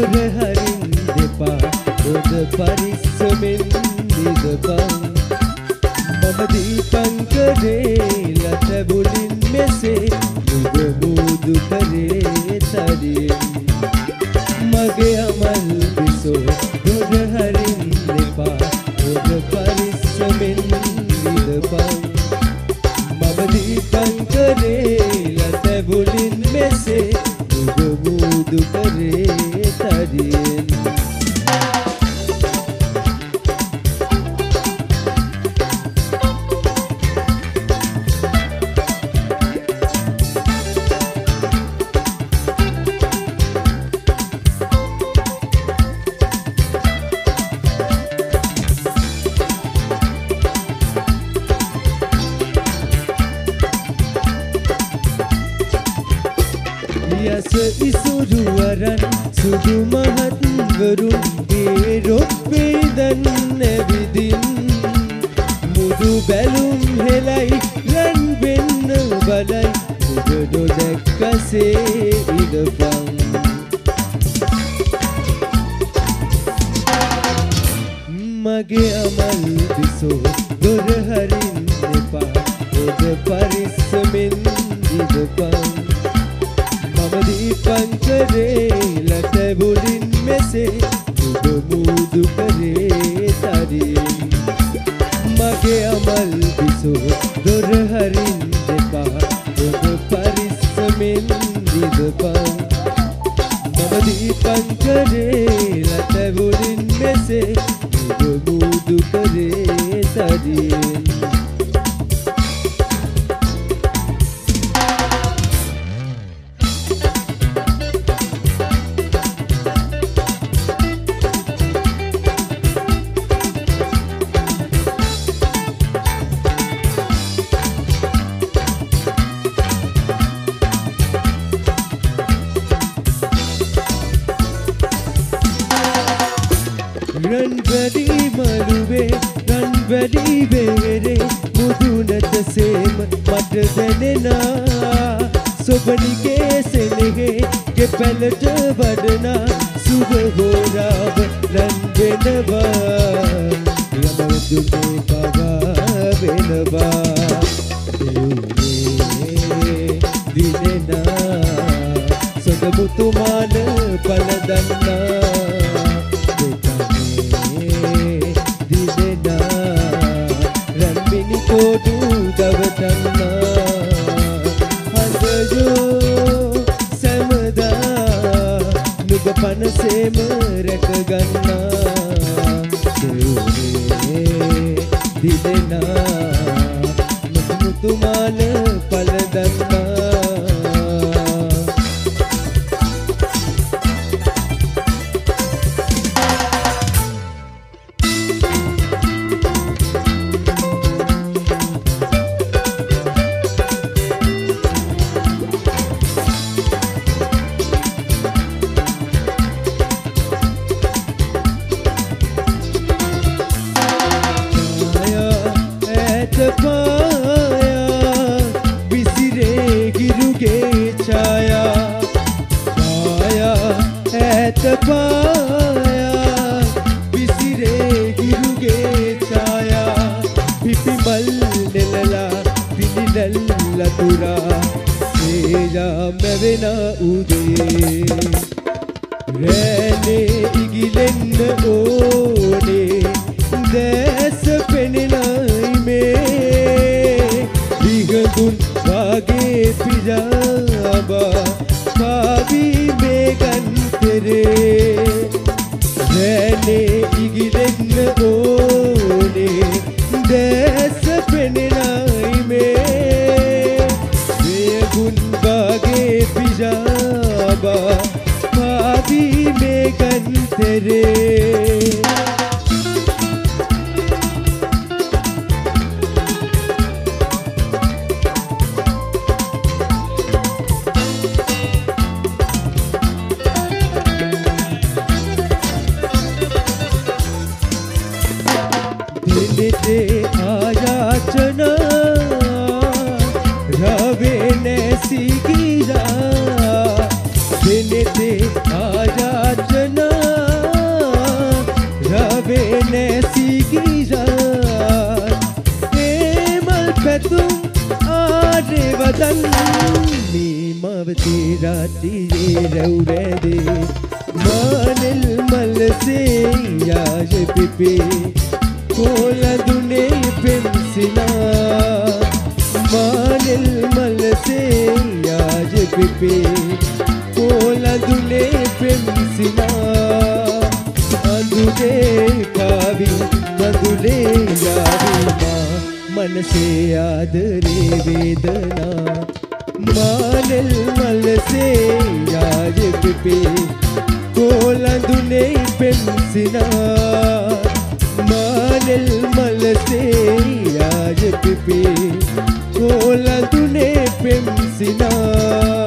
දොර හරින් දෙපා ඔද පරිස්සමෙන් නිදපන් මම දීපංකරේ ලතබුලින් මෙසේ නුඹ මුදු කරේ තරියෙන් මගේ අමල් බිසෝ දොර හරින් දෙපා ඔද පරිස්සමෙන් නිදපන් මම දීපංකරේ ලතබුලින් මෙසේ නුඹ මුදු කරේ තරියෙන් ඉසුරුවරන් සුදු මහත්වරුන් ඒ රොප්පේදන් නැවිදින් මුදු බැලුම් හෙලයි රන් වෙන්න බලයි මුද නොදැක්කසේ ඉදපන් මගේ අමල් බිසෝ දොර හරින් එපා ඔද පරිස්සමෙන් ඉදපන් මම දීපංකරේ ලතබුලින් මෙසේ නුඹ මුදු කරේ තරියෙන් මගේ අමල් බිසෝ දොර හරින් දෙපා ඔද පරිස්සමෙන් නිදපන් මම දීපංකරේ ලතබුලින් මෙසේ නුඹ මුදු කරේ තරියෙන් රන් වැඩි මළුවේ රන් වැඩි වේරේ මුදුනට සේම මට දැනෙනා සොබනිගේ සෙනෙහේ ගෙපැලට වඩනා සුබ හෝරාව රන් වෙනවා යමවතුනේ පවා වෙනවා එවුනේ දිනෙනා සොඳමුතුමාන පලදන්නා කොඩු දවටන්නා හඳයෝ සැමදා නුඹ පනසේම රැකගන්නා දෙවුනේ දිදෙනා මුතුමාන පලදන්නා रातिये रौरेदे मानिल मल से याज पिपे कोला दुने पेंसिना मानिल मल से याज पिपे कोला दुने पेंसिना अंधुरे कावी मधुरे यावी मन से आदरे वेदना मानिल मल से याज पिपे कोला दुने पेंसिना मानिल मल से याज पिपे कोला दुने पेंसिना